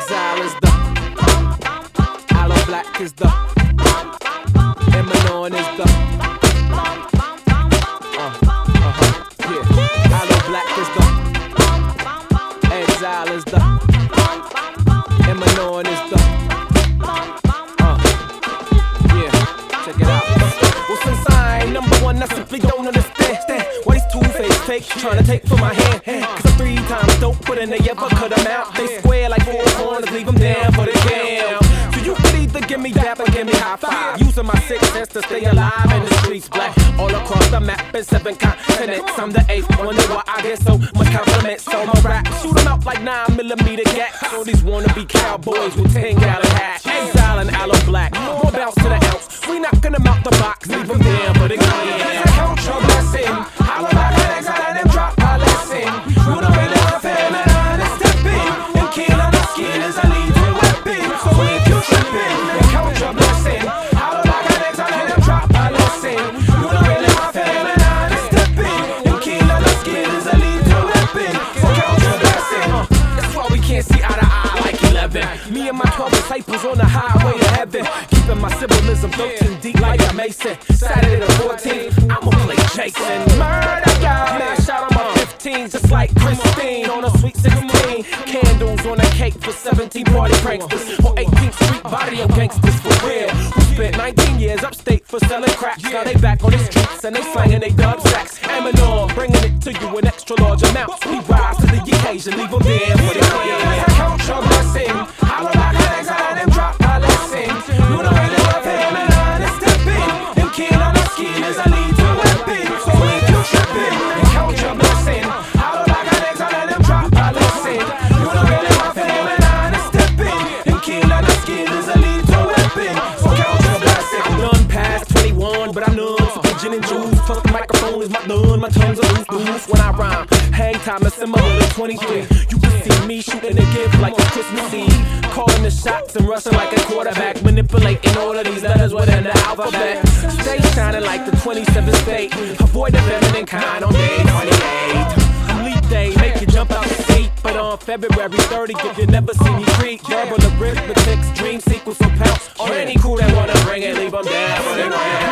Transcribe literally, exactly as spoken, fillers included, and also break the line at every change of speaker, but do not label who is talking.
Exile is the Aloe Blacc is the Eminem is the uh, uh-huh, yeah. Aloe Blacc is the Exile is the Eminem is the uh, yeah. Check it out. Well, since I ain't number one, I simply don't understand why these two-faced fakes trying to take from my hand. Cause I'm three times dope, but then they ever cut them out. They square like four corners, leave them down for the jam. So you could either give me dap or give me high five. Using my sixth sense to stay alive in the streets, black all across the map in seven continents. I'm the eighth, wonder why I get so much compliments on my rap. Shoot them out like nine millimeter gas. All these wannabe cowboys with ten gallon hats. Exile and Aloe Blacc, more bounce to the ounce. We knocking them out the box, leave them down for the jam. Count your blessing. Aloe Blacc and Exile and them drop my lesson. You don't really love him and I step in and kill on the skin as I lead the weapon. So if you trippin', then count your blessing. Aloe Blacc and Exile and them drop my lesson. You don't really love him and I step in and kill on the skin as I lead the weapon. So count your blessing. That's why we can't see eye to eye like eleven. Me and my twelve disciples on the highway to heaven. Keeping my symbolism thirteen deep like a Mason. Saturday the fourteenth, I'ma play Jason. Murder God, mash out on my fifteen, just like Christine on a sweet sixteen. Candles on a cake for seventeen party pranksters. On eighteenth Street, body of gangsters for real. Who spent nineteen years upstate for selling cracks. Now they back on the streets and they slanging they dub sacks. Eminem, bringing it to you in extra large amounts. We rise to the occasion, leave them there for the year. Count your blessing. Aloe Blacc and Exile and them drop my lesson. You don't really love him and I step in and kill on the skin as I lead the weapon. So if you trippin', then count your blessing. Aloe Blacc and Exile and them drop my lesson. You don't really love him and I step in and kill on the skin as I lead the weapon. So count your blessing. I'm done past twenty-one, but I'm none. So pigeon and juice, plus the microphone is my gun. My tongue's a loose loose when I rhyme. Hang time is similar to twenty-three. You can see me shooting a gift like it's Christmas Eve. Calling the shots and rushing like a quarterback. Manipulating all of these letters within the alphabet. Stay shining like the twenty-seventh state. Avoid the feminine kind on day twenty-eight. Leap day, make you jump out the seat. But on February thirtieth, if you never see me creep, verbal arithmetics, dream sequence, or pounce. Or any crew that wanna bring it, leave them down for the ground.